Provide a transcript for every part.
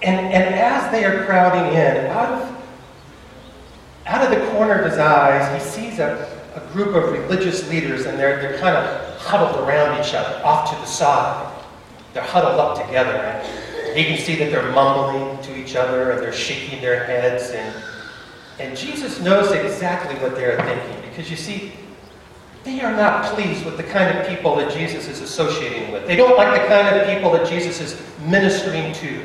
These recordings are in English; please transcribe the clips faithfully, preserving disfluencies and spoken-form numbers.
And, and as they are crowding in, out of, out of the corner of his eyes, he sees a, a group of religious leaders, and they're, they're kind of huddled around each other, off to the side. They're huddled up together, and he can see that they're mumbling to each other, and they're shaking their heads, and, and Jesus knows exactly what they're thinking, because you see, they are not pleased with the kind of people that Jesus is associating with. They don't like the kind of people that Jesus is ministering to.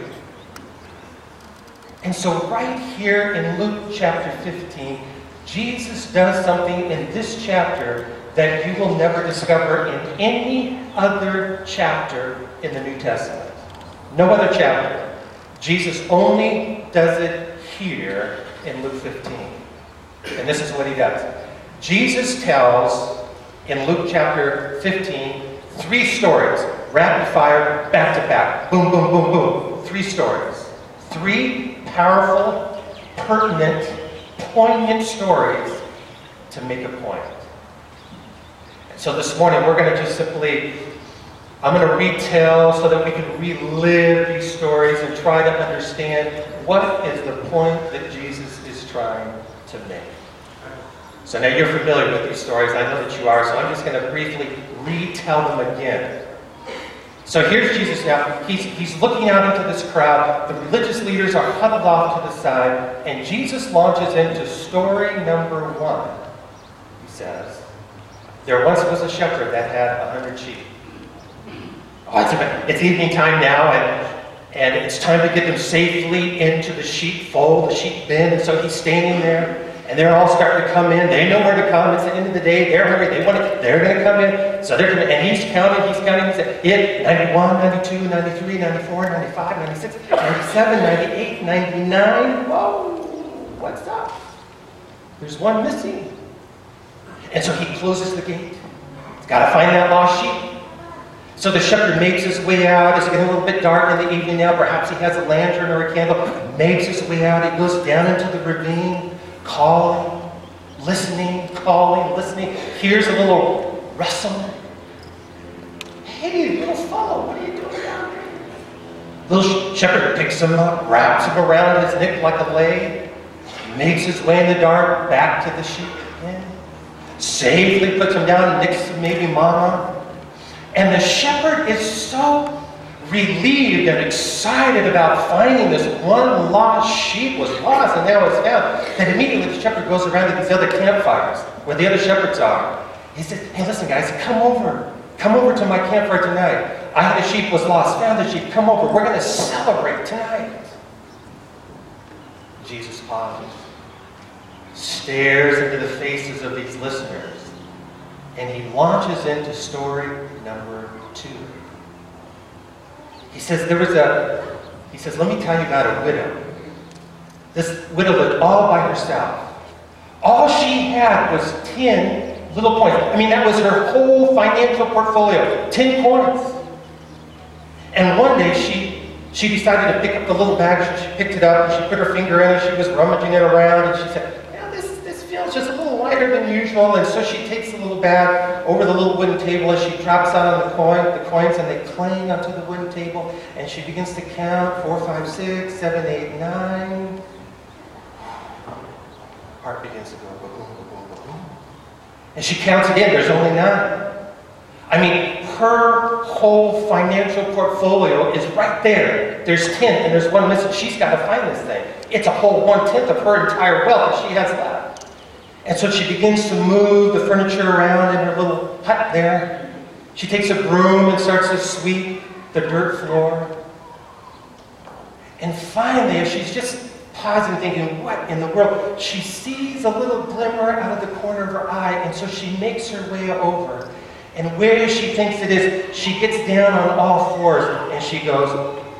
And so right here in Luke chapter fifteen, Jesus does something in this chapter that you will never discover in any other chapter in the New Testament. No other chapter. Jesus only does it here in Luke fifteen. And this is what he does. Jesus tells, in Luke chapter fifteen, three stories, rapid fire, back to back, boom, boom, boom, boom. Three stories. Three powerful, pertinent, poignant stories to make a point. And so this morning we're going to just simply, I'm going to retell so that we can relive these stories and try to understand what is the point that Jesus is trying to make. So now you're familiar with these stories. I know that you are, so I'm just going to briefly retell them again. So here's Jesus now. He's, he's looking out into this crowd. The religious leaders are huddled off to the side, and Jesus launches into story number one. He says, there once was a shepherd that had a hundred sheep. Oh, it's, it's evening time now, and, and it's time to get them safely into the sheepfold, the sheep bin, and so he's standing there. And they're all starting to come in. They know where to come. It's the end of the day. They're hungry. They want to. They're going to come in. So they're going to. And he's counting. He's counting. He said, "It ninety-one, ninety-two, ninety-three, ninety-four, ninety-five, ninety-six, ninety-seven, ninety-eight, ninety-nine. Whoa! What's up? There's one missing." And so he closes the gate. He's got to find that lost sheep. So the shepherd makes his way out. It's getting a little bit dark in the evening now. Perhaps he has a lantern or a candle. Makes his way out. He goes down into the ravine. Calling, listening, calling, listening. Here's a little rustle. Hey, little fellow, what are you doing down here? Little shepherd picks him up, wraps him around his neck like a leg, makes his way in the dark back to the sheep pen, safely puts him down next to maybe mama. And the shepherd is so relieved and excited about finding this one lost sheep was lost and now it's found, that immediately the shepherd goes around to these other campfires where the other shepherds are. He says, "Hey, listen guys, come over. Come over to my campfire tonight. I had a sheep was lost, found the sheep. Come over. We're going to celebrate tonight." Jesus pauses, stares into the faces of these listeners, and he launches into story number two. He says, there was a, he says, let me tell you about a widow. This widow lived all by herself. All she had was ten little coins. I mean, that was her whole financial portfolio, ten coins. And one day she, she decided to pick up the little bag. She, she picked it up and she put her finger in it. She was rummaging it around and she said, yeah, this, this feels just a little lighter than usual. And so she takes the little bag over the little wooden table and she drops out on the coin, the coins, and they clang onto the wooden table. And she begins to count four, five, six, seven, eight, nine. Heart begins to go boom, boom, boom, boom. And she counts again. There's only nine. I mean, her whole financial portfolio is right there. There's ten, and there's one missing. She's got to find this thing. It's a whole one-tenth of her entire wealth that she has left. And so she begins to move the furniture around in her little hut there. She takes a broom and starts to sweep the dirt floor. And finally, as she's just pausing, thinking, what in the world? She sees a little glimmer out of the corner of her eye, and so she makes her way over. And where she thinks it is, she gets down on all fours, and she goes,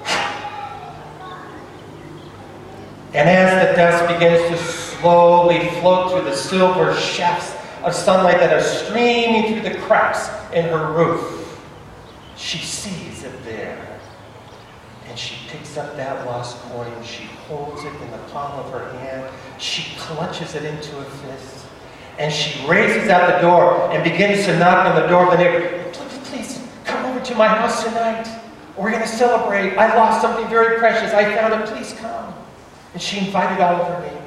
and as the dust begins to slowly float through the silver shafts of sunlight that are streaming through the cracks in her roof, she sees it there. And she picks up that lost coin, she holds it in the palm of her hand, she clutches it into her fist, and she races out the door and begins to knock on the door of the neighbor. Please, please, come over to my house tonight. We're going to celebrate. I lost something very precious. I found it. Please come. And she invited all of her neighbors.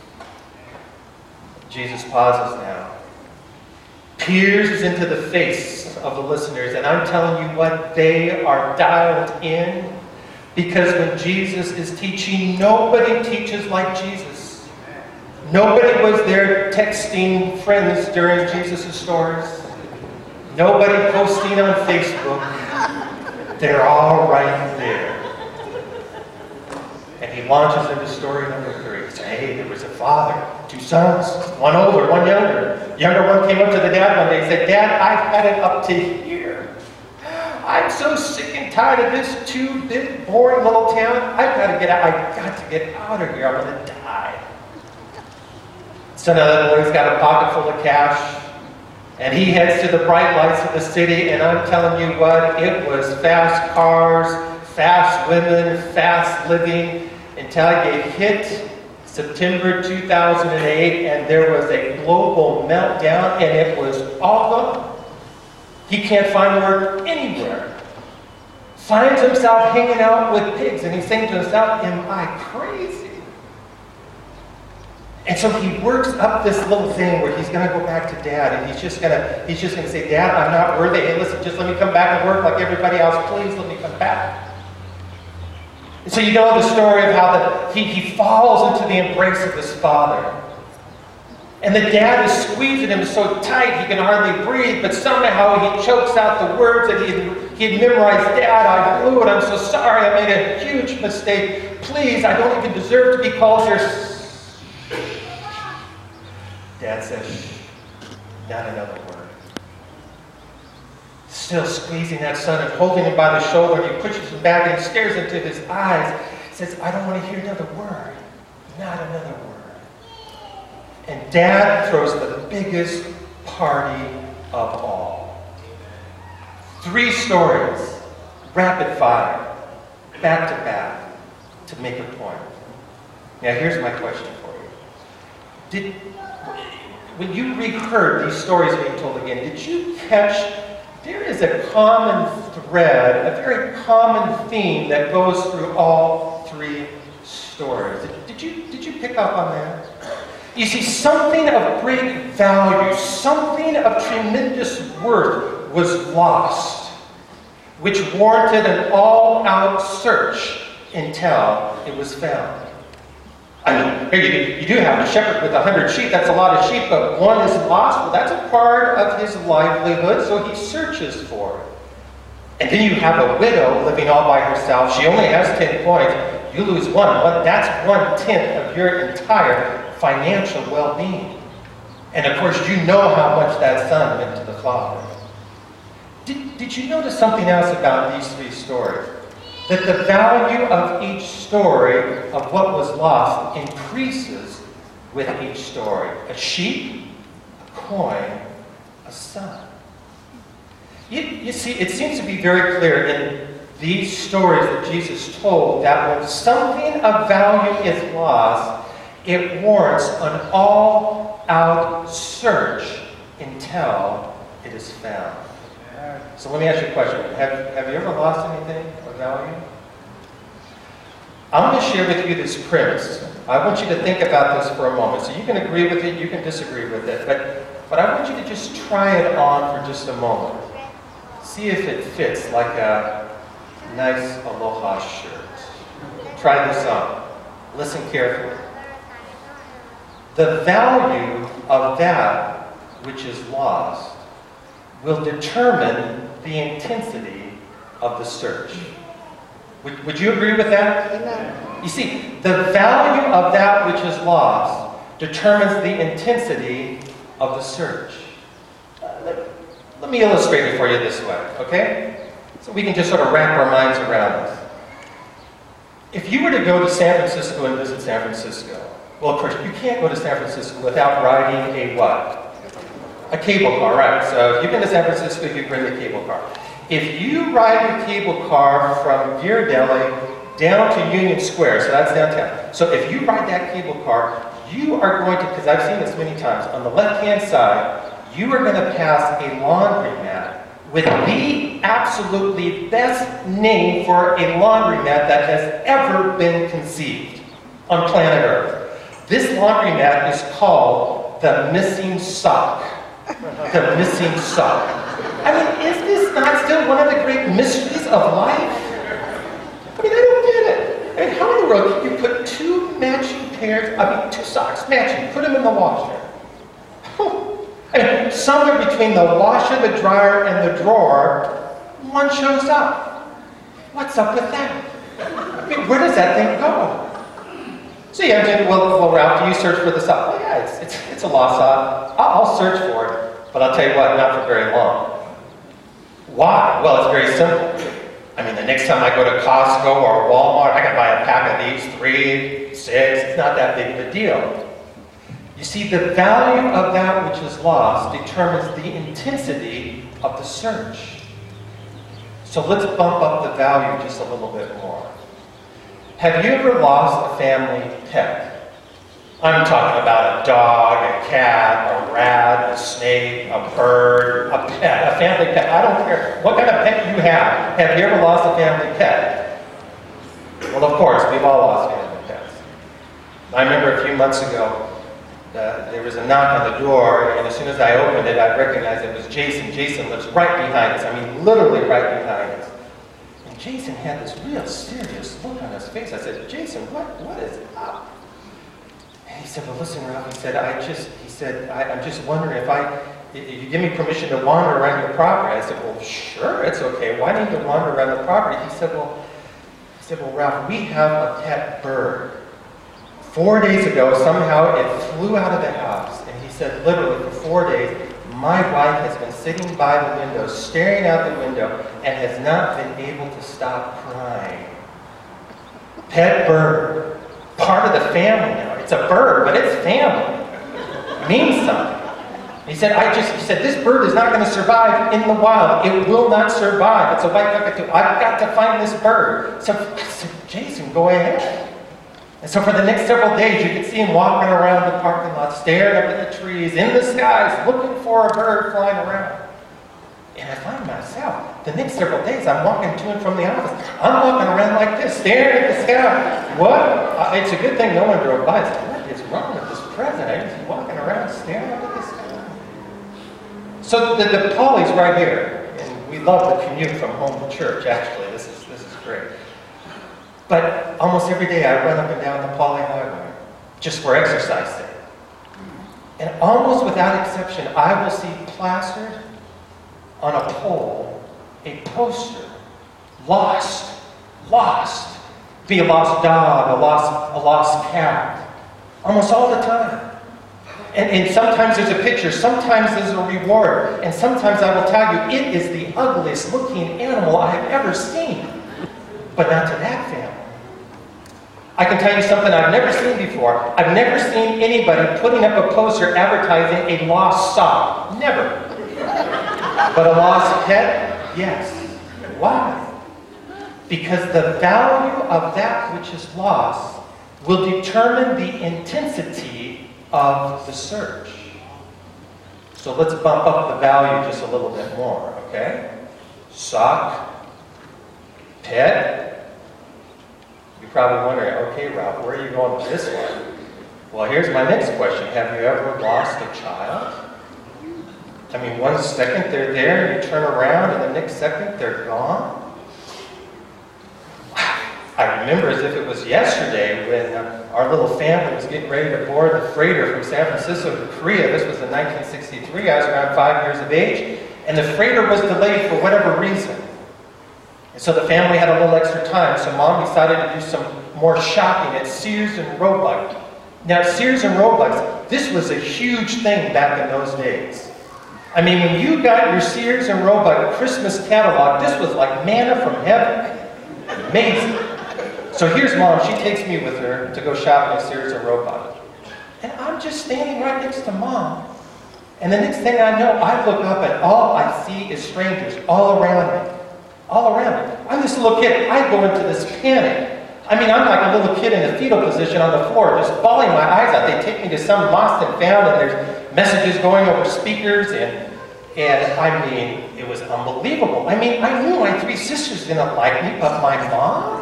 Jesus pauses now, peers into the face of the listeners, and I'm telling you what, they are dialed in, because when Jesus is teaching, nobody teaches like Jesus. Nobody was there texting friends during Jesus' stories. Nobody posting on Facebook. They're all right there. And he launches into story number three. He says, hey, there was a father, two sons, one older, one younger. Younger one came up to the dad one day and said, Dad, I've had it up to here. I'm so sick and tired of this two-bit, boring little town. I've got to get out. I've got to get out of here. I'm going to die. So now the boy's got a pocket full of cash, and he heads to the bright lights of the city, and I'm telling you what, it was fast cars, fast women, fast living, until you hit September two thousand eight, and there was a global meltdown, and it was all gone. He can't find work anywhere. Finds himself hanging out with pigs, and he's saying to himself, am I crazy? And so he works up this little thing where he's going to go back to Dad, and he's just going to he's just going to say, Dad, I'm not worthy. Hey, listen, just let me come back and work like everybody else. Please let me come back. And so you know the story of how the, he, he falls into the embrace of his father. And the dad is squeezing him so tight he can hardly breathe, but somehow he chokes out the words that he had, he had memorized. Dad, I blew it. I'm so sorry. I made a huge mistake. Please, I don't even deserve to be called your... Dad says, not another word. Still squeezing that son and holding him by the shoulder, and he pushes him back and he stares into his eyes. He says, I don't want to hear another word. Not another word. And Dad throws the biggest party of all. Three stories, rapid fire, back to back, to make a point. Now here's my question for you. Did, when you reheard these stories being told again, did you catch there is a common thread, a very common theme that goes through all three stories? Did, did you, did you pick up on that? You see, something of great value, something of tremendous worth was lost, which warranted an all-out search until it was found. I mean, here you, you do have a shepherd with a hundred sheep. That's a lot of sheep, but one is lost. Well, that's a part of his livelihood, so he searches for it. And then you have a widow living all by herself. She only has ten coins. You lose one. one that's one-tenth of your entire financial well-being. And of course, you know how much that son meant to the father. Did, did you notice something else about these three stories? That the value of each story of what was lost increases with each story. A sheep, a coin, a son. You, you see, it seems to be very clear in these stories that Jesus told that when something of value is lost, it warrants an all-out search until it is found. So let me ask you a question. Have, have you ever lost anything of value? I'm going to share with you this premise. I want you to think about this for a moment. So you can agree with it, you can disagree with it, but, but I want you to just try it on for just a moment. See if it fits like a nice Aloha shirt. Try this on. Listen carefully. The value of that which is lost will determine the intensity of the search. Would, would you agree with that? Amen. You see, the value of that which is lost determines the intensity of the search. Uh, let, let me illustrate it for you this way, okay? So we can just sort of wrap our minds around this. If you were to go to San Francisco and visit San Francisco, well, of course, you can't go to San Francisco without riding a what? A cable car, right? So if you've been to San Francisco, you bring the cable car. If you ride the cable car from Ghirardelli down to Union Square, so that's downtown. So if you ride that cable car, you are going to, because I've seen this many times, on the left-hand side, you are going to pass a laundromat with the the absolutely best name for a laundromat that has ever been conceived on planet Earth. This laundromat is called the Missing Sock. The Missing Sock. I mean, is this not still one of the great mysteries of life? I mean, I don't get it. I mean, how in the world can you put two matching pairs, I mean, two socks matching, put them in the washer? I mean, somewhere between the washer, the dryer, and the drawer, one shows up. What's up with that? I mean, where does that thing go? So yeah, I mean, well, well, Ralph, do you search for the sock? Well, yeah, it's, it's, it's a lost sock. I'll, I'll search for it, but I'll tell you what, not for very long. Why? Well, it's very simple. I mean, the next time I go to Costco or Walmart, I can buy a pack of these, three, six. It's not that big of a deal. You see, the value of that which is lost determines the intensity of the search. So let's bump up the value just a little bit more. Have you ever lost a family pet? I'm talking about a dog, a cat, a rat, a snake, a bird, a pet, a family pet. I don't care what kind of pet you have. Have you ever lost a family pet? Well, of course, we've all lost family pets. I remember a few months ago, uh, there was a knock on the door, and as soon as I opened it, I recognized it was Jason. Jason lives right behind us. I mean, literally right behind us. And Jason had this real serious look on his face. I said, Jason, what, what is up? He said, well, listen, Ralph, he said, I just, he said, I, I'm just wondering if I, if you give me permission to wander around your property. I said, well, sure, it's okay. Why need to wander around the property? He said, well, he said, well, Ralph, we have a pet bird. Four days ago, somehow it flew out of the house. And he said, literally, for four days, my wife has been sitting by the window, staring out the window, and has not been able to stop crying. Pet bird. Part of the family now. It's a bird, but it's family. It means something. He said, I just, he said, this bird is not going to survive in the wild. It will not survive. It's a white cockatoo. I've got to find this bird. So I said, Jason, go ahead. And so for the next several days, you could see him walking around the parking lot, staring up at the trees, in the skies, looking for a bird flying around. And I find myself, the next several days, I'm walking to and from the office. I'm walking around like this, staring at the sky. What? Uh, it's a good thing no one drove by. I said, what is wrong with this president? He's walking around staring up at the sky. So the, the Pauley's right here. And we love the commute from home to church, actually. This is, this is great. But almost every day I run up and down the Pauley Highway, just for exercise sake. And almost without exception, I will see plastered on a pole a poster, lost, lost. Be a lost dog, a lost, a lost cat. Almost all the time. And, and sometimes there's a picture, sometimes there's a reward, and sometimes I will tell you, it is the ugliest looking animal I have ever seen. But not to that family. I can tell you something I've never seen before. I've never seen anybody putting up a poster advertising a lost sock. Never. But a lost pet? Yes. Why? Because the value of that which is lost will determine the intensity of the search. So let's bump up the value just a little bit more, okay? Sock, pet. You're probably wondering, okay, Ralph, where are you going with this one? Well, here's my next question. Have you ever lost a child? I mean, one second they're there, and you turn around, and the next second they're gone? I remember as if it was yesterday when uh, our little family was getting ready to board the freighter from San Francisco to Korea. This was in nineteen sixty-three. I was around five years of age, and the freighter was delayed for whatever reason. And so the family had a little extra time, so Mom decided to do some more shopping at Sears and Roebuck. Now, Sears and Roebuck, this was a huge thing back in those days. I mean, when you got your Sears and Roebuck Christmas catalog, this was like manna from heaven. Amazing. So here's Mom. She takes me with her to go shopping at Sears and Roebuck. And I'm just standing right next to Mom. And the next thing I know, I look up and all I see is strangers all around me. All around me. I'm this little kid. I go into this panic. I mean, I'm like a little kid in a fetal position on the floor, just bawling my eyes out. They take me to some lost and found, and there's messages going over speakers, and, and I mean, it was unbelievable. I mean, I knew my three sisters didn't like me, but my mom?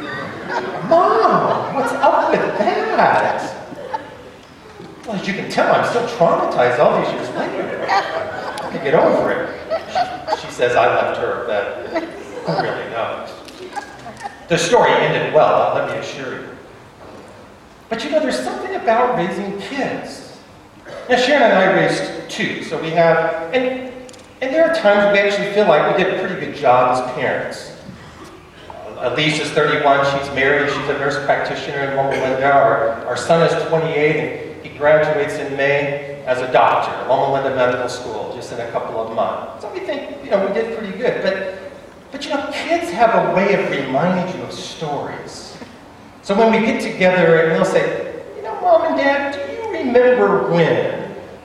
Mom, what's up with that? Well, as you can tell, I'm still traumatized all these years later. I can get over it. She, she says I left her, but who really knows? The story ended well, let me assure you. But you know, there's something about raising kids. Now, Sharon and I raised two, so we have, and, and there are times we actually feel like we did a pretty good job as parents. Uh, Elise is thirty-one, she's married, she's a nurse practitioner in Loma Linda. Our, our son is twenty-eight, and he graduates in May as a doctor at Loma Linda Medical School, just in a couple of months. So we think, you know, we did pretty good. But, but you know, kids have a way of reminding you of stories. So when we get together and they'll say, you know, Mom and Dad, do you remember when?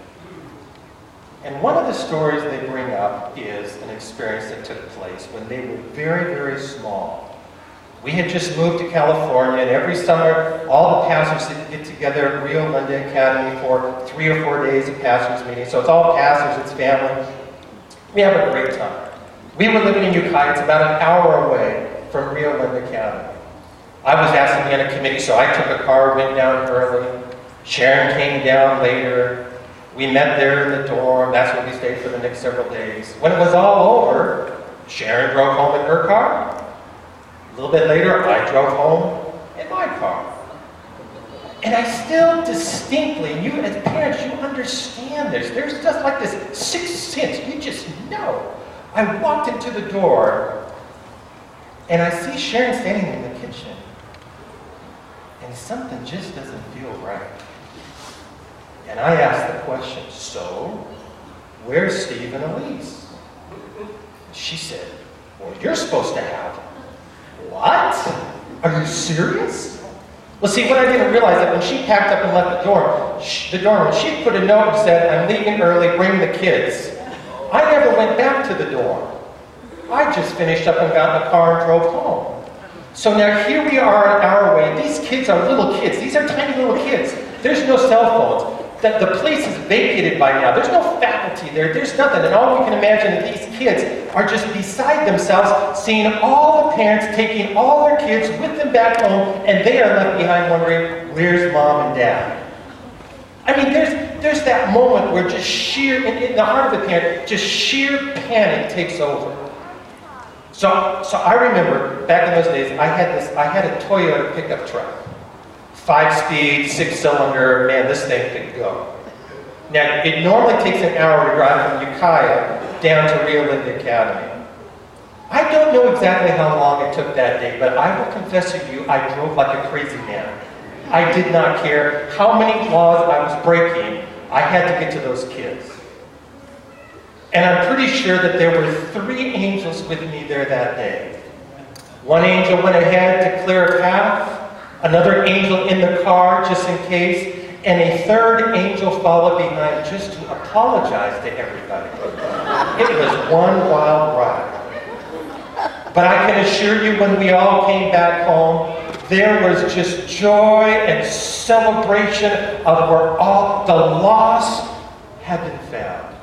And one of the stories they bring up is an experience that took place when they were very, very small. We had just moved to California, and every summer, all the pastors get together at Rio Linda Academy for three or four days of pastors' meetings. So it's all pastors, it's family. We have a great time. We were living in Ukiah. It's about an hour away from Rio Linda Academy. I was asked to be on a committee, so I took a car, went down early. Sharon came down later. We met there in the dorm. That's where we stayed for the next several days. When it was all over, Sharon drove home in her car. A little bit later, I drove home in my car. And I still distinctly, you as parents, you understand this. There's just like this sixth sense. You just know. I walked into the door, and I see Sharon standing in the kitchen. And something just doesn't feel right. And I asked the question, so, where's Steve and Elise? She said, well, you're supposed to have them. What? Are you serious? Well, see, what I didn't realize that when she packed up and left the dorm, the dorm, she put a note and said, I'm leaving early, bring the kids. I never went back to the dorm. I just finished up and got in the car and drove home. So now here we are on our way. These kids are little kids. These are tiny little kids. There's no cell phones. The, the place is vacated by now. There's no faculty there. There's nothing. And all we can imagine is these kids are just beside themselves, seeing all the parents taking all their kids with them back home, and they are left behind wondering, where's Mom and Dad? I mean, there's, there's that moment where just sheer, in, in the heart of the parent, just sheer panic takes over. So, so I remember back in those days, I had this, I had a Toyota pickup truck. Five-speed, six-cylinder, man, this thing could go. Now, it normally takes an hour to drive from Ukiah down to Rio Linda Academy. I don't know exactly how long it took that day, but I will confess to you, I drove like a crazy man. I did not care how many laws I was breaking. I had to get to those kids. And I'm pretty sure that there were three angels with me there that day. One angel went ahead to clear a path. Another angel in the car, just in case, and a third angel followed behind just to apologize to everybody. It was one wild ride. But I can assure you, when we all came back home, there was just joy and celebration of where all the lost had been found.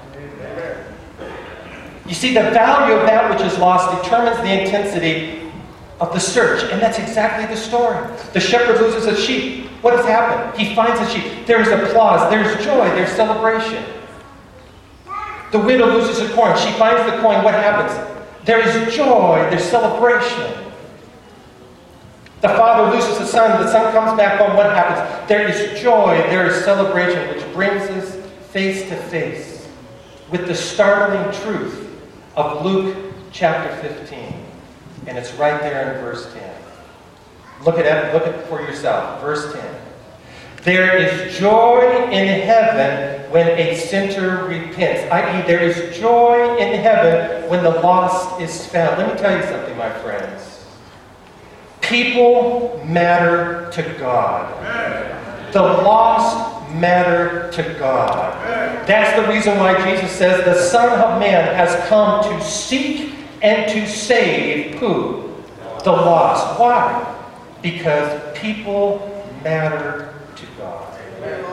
You see, the value of that which is lost determines the intensity of the search, and that's exactly the story. The shepherd loses a sheep. What has happened? He finds a sheep. There's applause, there's joy, there's celebration. The widow loses a coin. She finds the coin. What happens? There is joy, there's celebration. The father loses a son. The son comes back home. What happens? There is joy, there is celebration, which brings us face to face with the startling truth of Luke chapter fifteen. And it's right there in verse ten. Look at it, look at it for yourself. Verse ten. There is joy in heaven when a sinner repents. that is, there is joy in heaven when the lost is found. Let me tell you something, my friends. People matter to God. The lost matter to God. That's the reason why Jesus says the Son of Man has come to seek and to save who? The lost. Why? Because people matter to God.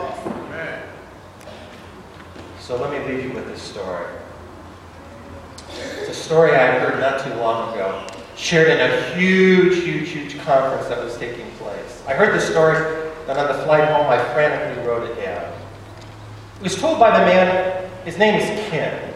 Amen. So let me leave you with this story. It's a story I heard not too long ago, shared in a huge, huge, huge conference that was taking place. I heard the story, and on the flight home, I frantically wrote it down. It was told by the man, his name is Ken.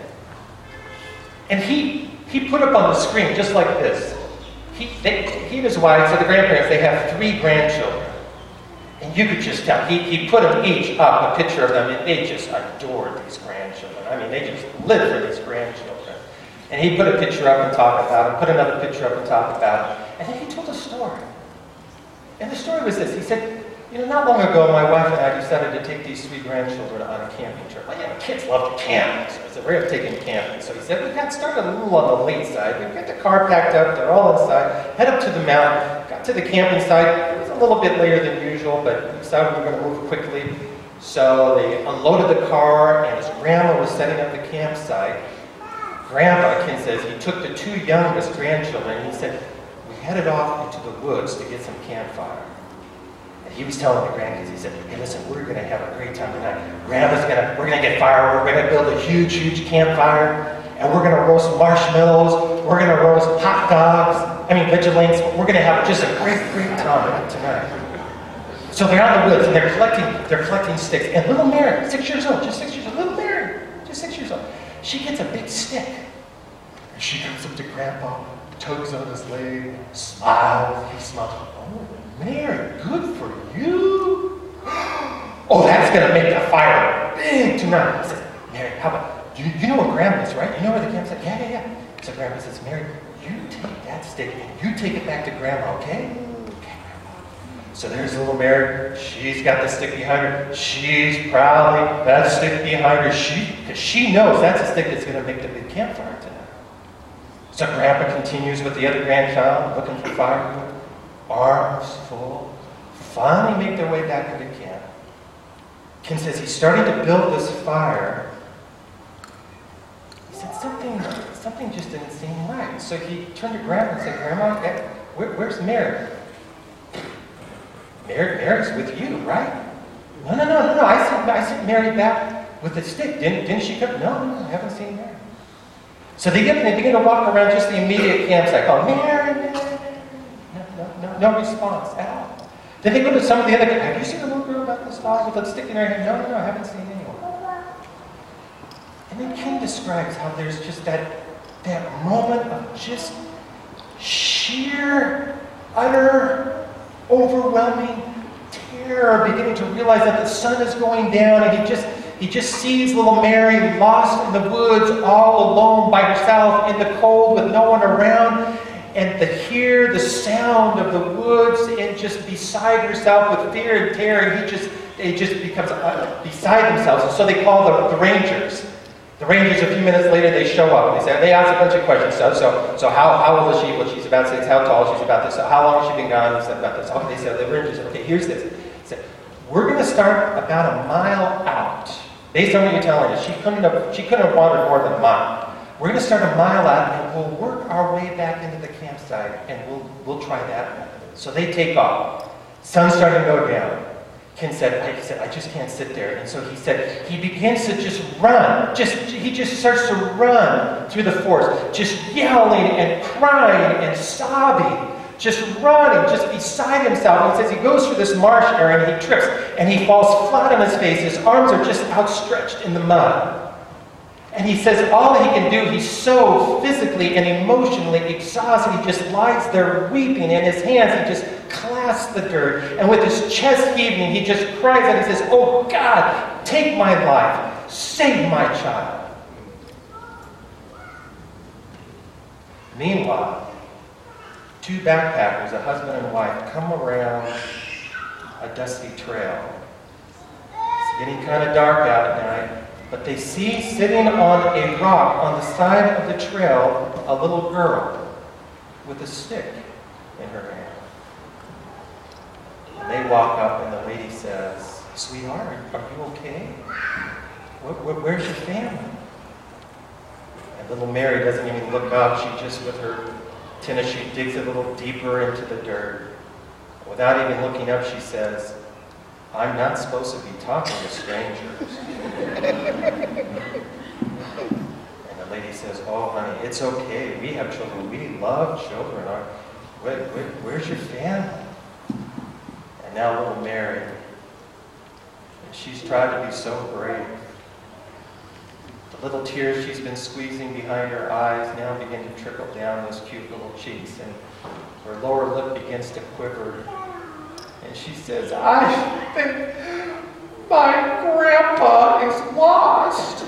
And he, he put up on the screen, just like this. He, they, he and his wife, so the grandparents, they have three grandchildren. And you could just tell, he, he put them each up, a picture of them, and they just adored these grandchildren. I mean, they just lived for these grandchildren. And he put a picture up and talked about it, put another picture up and talked about it. And then he told a story. And the story was this. He said, you know, not long ago, my wife and I decided to take these three grandchildren on a camping trip. Well, you know, kids love to camp, so it's a way of taking camping. So he said, we got started a little on the late side. We got the car packed up, they're all inside, head up to the mountain, got to the camping site. It was a little bit later than usual, but we decided we were going to move quickly. So they unloaded the car, and as Grandma was setting up the campsite, Grandpa, Ken says, he took the two youngest grandchildren, and he said, we headed off into the woods to get some campfire. He was telling the grandkids, he said, hey, listen, we're going to have a great time tonight. Grandma's going to, we're going to get fire, we're going to build a huge, huge campfire, and we're going to roast marshmallows, we're going to roast hot dogs, I mean, vigilantes, we're going to have just a great, great time tonight. So they're out in the woods, and they're collecting, they're collecting sticks. And little Mary, six years old, just six years old, little Mary, just six years old, she gets a big stick. And she comes up to Grandpa, tugs on his leg, smiles, he smiles. Oh, Mary, good for you. Oh, that's going to make the fire big tonight. He says, Mary, how about, you, you know where Grandma is, right? You know where the campsite is? Yeah, yeah, yeah. So Grandma says, Mary, you take that stick and you take it back to Grandma, okay? Okay, Grandma. So there's little Mary. She's got the stick behind her. She's proudly, that stick behind her. She, because she knows that's a stick that's going to make the big campfire tonight. So Grandpa continues with the other grandchild, looking for firewood. Arms full, finally make their way back into camp. Ken says he's starting to build this fire. He said something, something just didn't seem right. So he turned to Grandma and said, Grandma, where, where's Mary? Mary? Mary's with you, right? No, no, no, no, no. I sent, I sent Mary back with the stick. Didn't, didn't she come? No, no, I haven't seen Mary. So they, get, they begin to walk around just the immediate campsite, called Mary, Mary. No, no response at all. Then they go to some of the other guys. Have you seen the little girl about this dog with a stick in her hand? No, no, no, I haven't seen anyone. And then Ken describes how there's just that, that moment of just sheer, utter, overwhelming terror, beginning to realize that the sun is going down, and he just he just sees little Mary lost in the woods, all alone by herself in the cold with no one around. And to hear the sound of the woods and just beside herself with fear and terror, he just, it just becomes uh, beside themselves. And so they call the, the Rangers. The Rangers, a few minutes later, they show up. They say, they ask a bunch of questions. So, so, so how, how old is she? Well, she's about six. How tall? She's about this. So how long has she been gone? They said about this. Okay, they said, the Rangers said, okay, here's this. They said, we're going to start about a mile out. Based on what you're telling us, she couldn't have, she couldn't have wandered more than a mile. We're going to start a mile out, and we'll work our way back into the campsite, and we'll we'll try that method. So they take off. Sun's starting to go down. Ken said, I, he said, I just can't sit there. And so he said, he begins to just run. Just he just starts to run through the forest, just yelling and crying and sobbing, just running, just beside himself. And he says he goes through this marsh area, and he trips, and he falls flat on his face. His arms are just outstretched in the mud. And he says all he can do, he's so physically and emotionally exhausted, he just lies there weeping. In his hands, he just clasps the dirt. And with his chest heaving, he just cries out, he says, oh God, take my life. Save my child. Meanwhile, two backpackers, a husband and wife, come around a dusty trail. It's getting kind of dark out at night. But they see sitting on a rock on the side of the trail a little girl with a stick in her hand. And they walk up and the lady says, sweetheart, are you okay? Where, where, where's your family? And little Mary doesn't even look up. She just, with her tennis, she digs a little deeper into the dirt. Without even looking up, she says, I'm not supposed to be talking to strangers. And the lady says, oh, honey, it's okay. We have children. We love children. Our, where, where, where's your family? And now little Mary, she's tried to be so brave. The little tears she's been squeezing behind her eyes now begin to trickle down those cute little cheeks, and her lower lip begins to quiver. And she says, I think my grandpa is lost.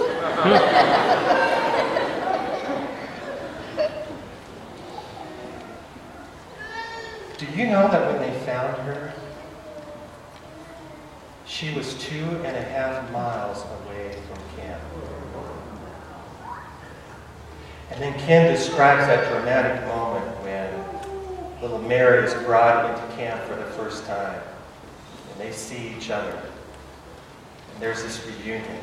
Do you know that when they found her, she was two and a half miles away from camp? And then Ken describes that dramatic moment when little Mary is brought into camp for the first time, and they see each other, and there's this reunion.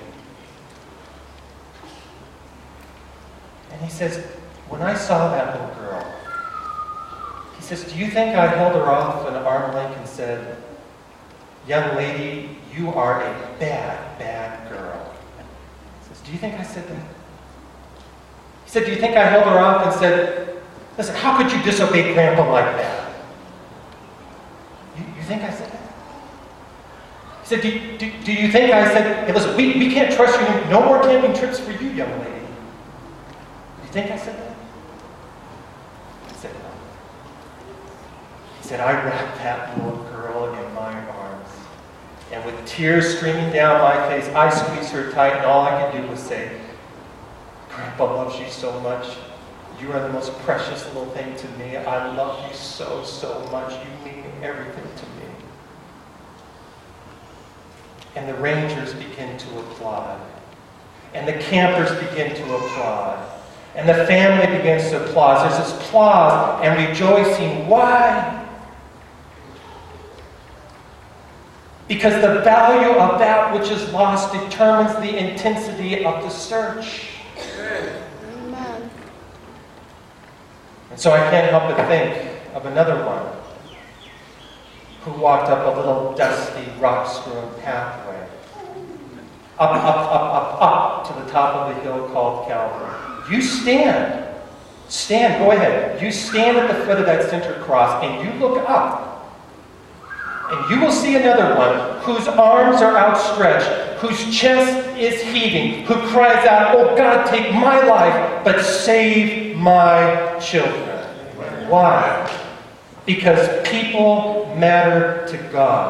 And he says, when I saw that little girl, he says, do you think I held her off an arm length and said, young lady, you are a bad, bad girl? He says, do you think I said that? He said, do you think I held her off and said, listen, how could you disobey Grandpa like that? You, you think I said that? He said, do, do, do you think I said, hey, listen, we, we can't trust you. No more camping trips for you, young lady. Do you think I said that? He said, no. He said, I wrapped that little girl in my arms. And with tears streaming down my face, I squeezed her tight, and all I could do was say, Grandpa loves you so much. You are the most precious little thing to me. I love you so, so much. You mean everything to me. And the rangers begin to applaud. And the campers begin to applaud. And the family begins to applaud. There's this applause and rejoicing. Why? Because the value of that which is lost determines the intensity of the search. Amen. And so I can't help but think of another one who walked up a little dusty, rock-strewn pathway, up, up, up, up, up to the top of the hill called Calvary. You stand. Stand, go ahead. You stand at the foot of that center cross and you look up. And you will see another one whose arms are outstretched, whose chest is heaving, who cries out, oh God, take my life, but save my children. Why? Because people matter to God.